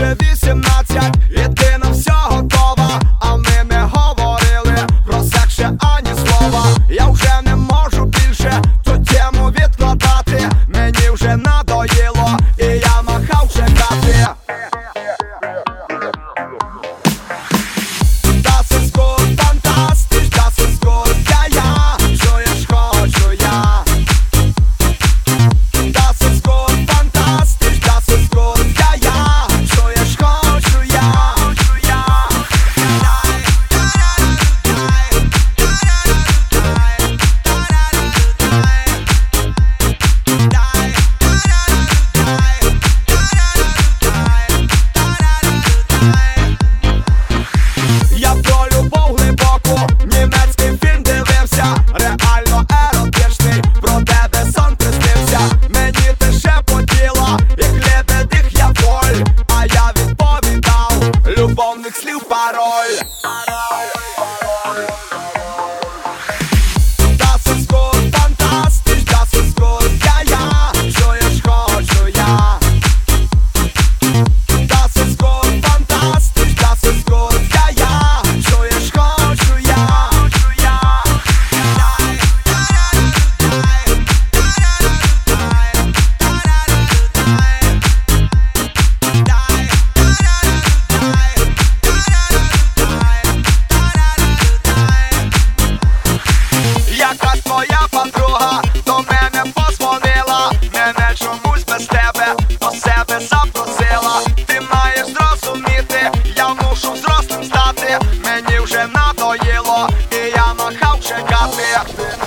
вже 18, і ти на все готова. А ми не говорили про секс ще ані слова. Я вже не можу більше ту тему відкладати. Мені вже надоїло, і я махав чекати. Das ist gut, fantastisch, das ist gut, ja, ja, чуєш, хочу я. Das ist gut, fantastisch, das ist gut, ja, ja, чуєш, хочу я. Я про любов глибоку німецький фільм дивився, реально еротичний, про тебе сон приснився. Мені ти шепотіла, як лебедих я воль, а я відповідав любовних слів пароль. Das ist gut, fantastisch, das ist gut, ja, ja, чуєш, хочу я. Das ist gut, fantastisch, das ist gut, ja, ja, чуєш, хочу я. Якась твоя подруга до мене позвонила, мене чомусь без тебе до себе запросила. Ти маєш зрозуміти, я мушу взрослим стати. Мені вже надоїло, і я махав чекати.